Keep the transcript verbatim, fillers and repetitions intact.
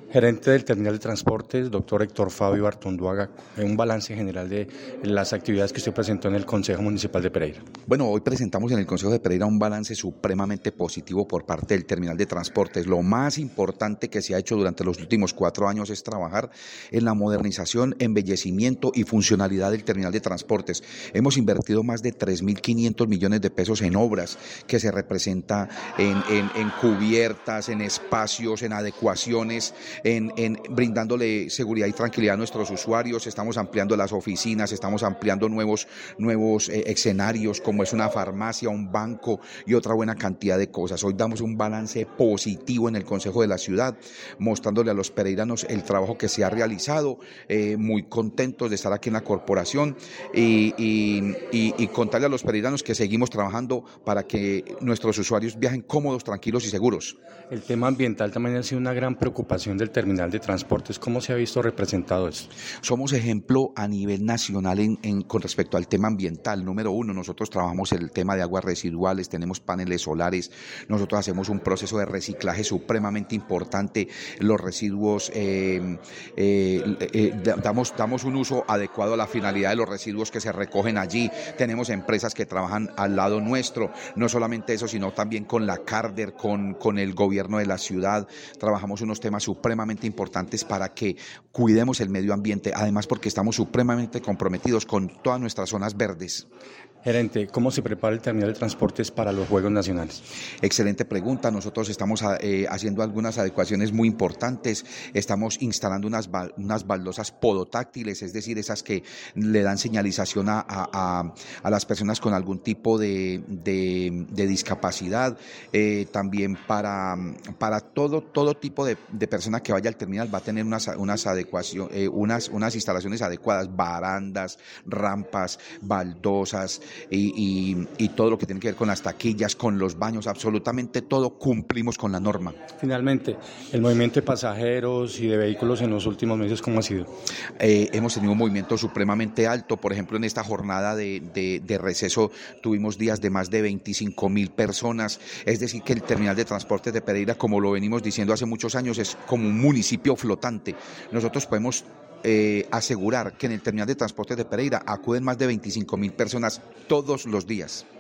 Gerente del Terminal de Transportes, doctor Héctor Fabio Artunduaga, un balance general de las actividades que usted presentó en el Consejo Municipal de Pereira. Bueno, hoy presentamos en el Consejo de Pereira un balance supremamente positivo por parte del Terminal de Transportes. Lo más importante que se ha hecho durante los últimos cuatro años es trabajar en la modernización, embellecimiento y funcionalidad del Terminal de Transportes. Hemos invertido más de tres mil quinientos millones de pesos en obras que se representa en, en, en cubiertas, en espacios, en adecuaciones, En, en brindándole seguridad y tranquilidad a nuestros usuarios. Estamos ampliando las oficinas, estamos ampliando nuevos, nuevos eh, escenarios como es una farmacia, un banco y otra buena cantidad de cosas. Hoy damos un balance positivo en el Consejo de la Ciudad, mostrándole a los pereiranos el trabajo que se ha realizado, eh, muy contentos de estar aquí en la corporación y, y, y, y contarle a los pereiranos que seguimos trabajando para que nuestros usuarios viajen cómodos, tranquilos y seguros. El tema ambiental también ha sido una gran preocupación del Terminal de Transportes. ¿Cómo se ha visto representado esto? Somos ejemplo a nivel nacional en, en, con respecto al tema ambiental. Número uno, nosotros trabajamos el tema de aguas residuales, tenemos paneles solares, nosotros hacemos un proceso de reciclaje supremamente importante. Los residuos, eh, eh, eh, damos, damos un uso adecuado a la finalidad de los residuos que se recogen allí. Tenemos empresas que trabajan al lado nuestro, no solamente eso, sino también con la Carder, con, con el gobierno de la ciudad. Trabajamos unos temas supremamente importantes para que cuidemos el medio ambiente, además porque estamos supremamente comprometidos con todas nuestras zonas verdes. Gerente, ¿cómo se prepara el Terminal de Transportes para los Juegos Nacionales? Excelente pregunta. Nosotros estamos eh, haciendo algunas adecuaciones muy importantes. Estamos instalando unas, unas baldosas podotáctiles, es decir, esas que le dan señalización a, a, a las personas con algún tipo de, de, de discapacidad. Eh, también para, para todo, todo tipo de, de persona que vaya al terminal va a tener unas, unas, adecuación, eh, unas, unas instalaciones adecuadas, barandas, rampas, baldosas, Y, y, y todo lo que tiene que ver con las taquillas, con los baños, absolutamente todo cumplimos con la norma. Finalmente, el movimiento de pasajeros y de vehículos en los últimos meses, ¿cómo ha sido? Eh, hemos tenido un movimiento supremamente alto. Por ejemplo, en esta jornada de, de, de receso tuvimos días de más de veinticinco mil personas, es decir que el Terminal de Transportes de Pereira, como lo venimos diciendo hace muchos años, es como un municipio flotante. Nosotros podemos Eh, asegurar que en el Terminal de Transportes de Pereira acuden más de veinticinco mil personas todos los días.